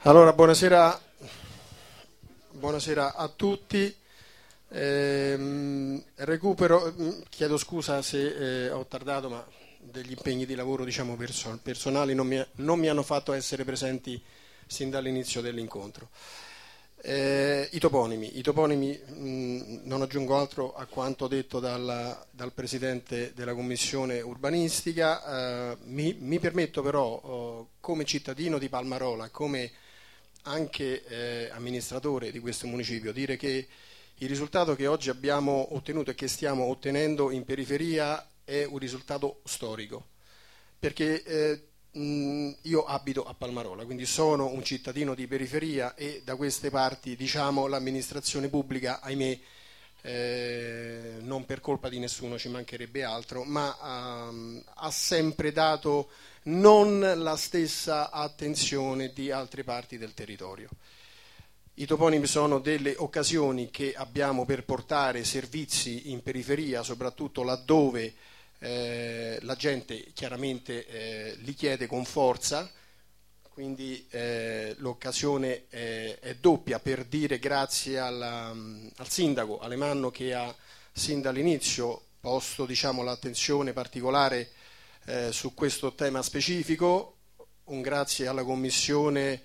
Allora, buonasera a tutti. Chiedo scusa se ho tardato, ma degli impegni di lavoro, diciamo, personali non mi hanno fatto essere presenti sin dall'inizio dell'incontro. I toponimi, non aggiungo altro a quanto detto dal Presidente della Commissione Urbanistica. Mi permetto però, come cittadino di Palmarola, come anche amministratore di questo municipio, dire che il risultato che oggi abbiamo ottenuto e che stiamo ottenendo in periferia è un risultato storico, perché io abito a Palmarola, quindi sono un cittadino di periferia e da queste parti, diciamo, l'amministrazione pubblica, ahimè, non per colpa di nessuno, ci mancherebbe altro, ma ha sempre dato non la stessa attenzione di altre parti del territorio. I toponimi sono delle occasioni che abbiamo per portare servizi in periferia, soprattutto laddove la gente chiaramente li chiede con forza, quindi l'occasione è doppia per dire grazie al sindaco Alemanno, che ha sin dall'inizio posto, diciamo, l'attenzione particolare su questo tema specifico. Un grazie alla commissione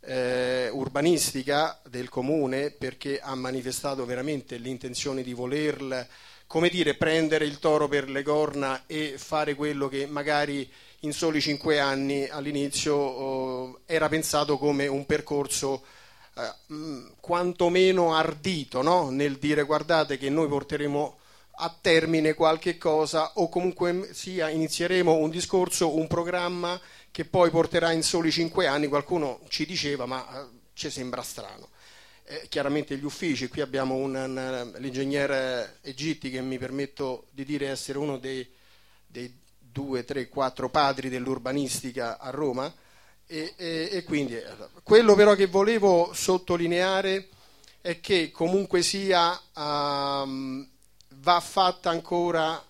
urbanistica del comune, perché ha manifestato veramente l'intenzione di voler, come dire, prendere il toro per le corna e fare quello che magari in soli 5 anni all'inizio era pensato come un percorso quantomeno ardito, no? Nel dire: guardate che noi porteremo a termine qualche cosa, o comunque sia inizieremo un discorso, un programma che poi porterà in soli 5 anni. Qualcuno ci diceva: ma ci sembra strano. Chiaramente gli uffici, qui abbiamo l'ingegnere Egitti, che mi permetto di dire essere uno dei 2, 3, 4 padri dell'urbanistica a Roma, e quindi quello però che volevo sottolineare è che comunque sia va fatta ancora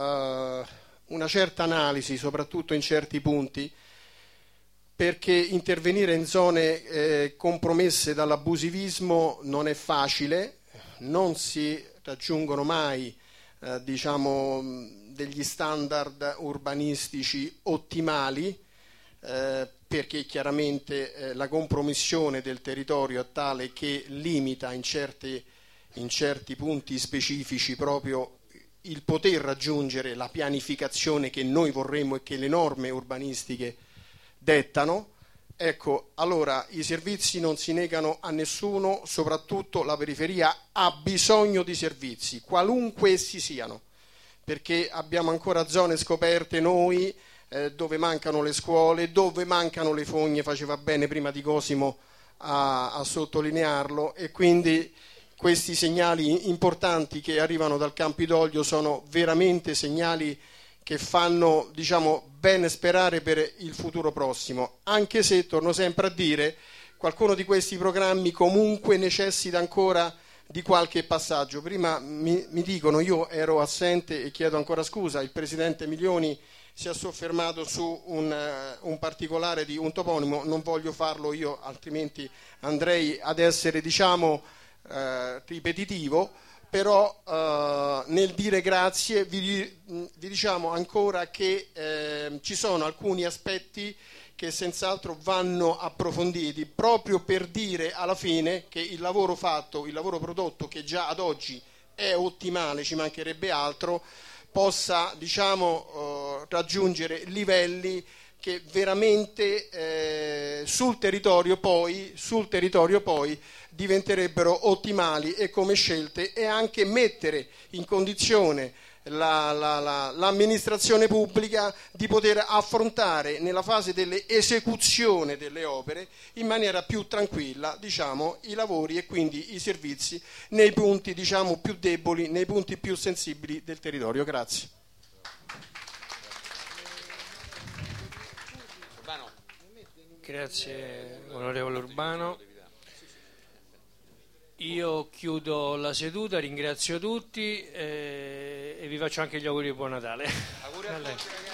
una certa analisi, soprattutto in certi punti, perché intervenire in zone compromesse dall'abusivismo non è facile, non si raggiungono mai diciamo degli standard urbanistici ottimali, perché chiaramente la compromissione del territorio è tale che limita in certi punti specifici proprio il poter raggiungere la pianificazione che noi vorremmo e che le norme urbanistiche dettano. Ecco, allora i servizi non si negano a nessuno, soprattutto la periferia ha bisogno di servizi, qualunque essi siano, perché abbiamo ancora zone scoperte noi, dove mancano le scuole, dove mancano le fogne, faceva bene prima di Cosimo a sottolinearlo, e quindi questi segnali importanti che arrivano dal Campidoglio sono veramente segnali che fanno, diciamo, bene sperare per il futuro prossimo, anche se, torno sempre a dire, qualcuno di questi programmi comunque necessita ancora di qualche passaggio. Prima mi dicono, io ero assente e chiedo ancora scusa, il Presidente Milioni si è soffermato su un particolare di un toponimo, non voglio farlo io, altrimenti andrei ad essere, diciamo, ripetitivo, però nel dire grazie vi diciamo ancora che ci sono alcuni aspetti che senz'altro vanno approfonditi, proprio per dire alla fine che il lavoro fatto, il lavoro prodotto, che già ad oggi è ottimale, ci mancherebbe altro, possa, diciamo, raggiungere livelli che veramente sul territorio poi diventerebbero ottimali, e come scelte, e anche mettere in condizione l'amministrazione pubblica di poter affrontare nella fase dell'esecuzione delle opere in maniera più tranquilla, diciamo, i lavori e quindi i servizi nei punti, diciamo, più deboli, nei punti più sensibili del territorio. Grazie. Grazie onorevole Urbano. Io chiudo la seduta, ringrazio tutti e vi faccio anche gli auguri di buon Natale. Auguri a tutti.